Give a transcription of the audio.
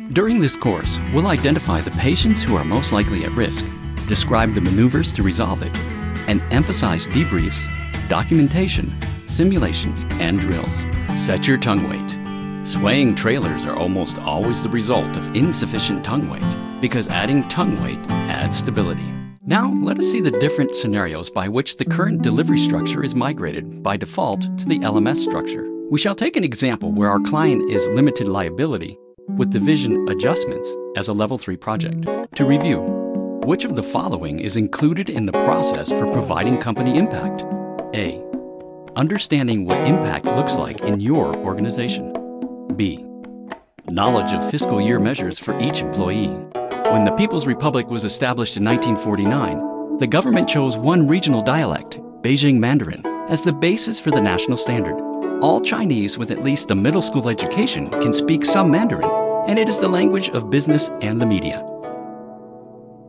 During this course, we'll identify the patients who are most likely at risk, describe the maneuvers to resolve it, and emphasize debriefs, documentation, simulations, and drills. Set your tongue weight. Swaying trailers are almost always the result of insufficient tongue weight because adding tongue weight adds stability. Now, let us see the different scenarios by which the current delivery structure is migrated by default to the LMS structure. We shall take an example where our client is limited liability with division adjustments as a Level 3 project. To review, which of the following is included in the process for providing company impact? A. Understanding what impact looks like in your organization. B. Knowledge of fiscal year measures for each employee. When the People's Republic was established in 1949, the government chose one regional dialect, Beijing Mandarin, as the basis for the national standard. All Chinese with at least a middle school education can speak some Mandarin, and it is the language of business and the media.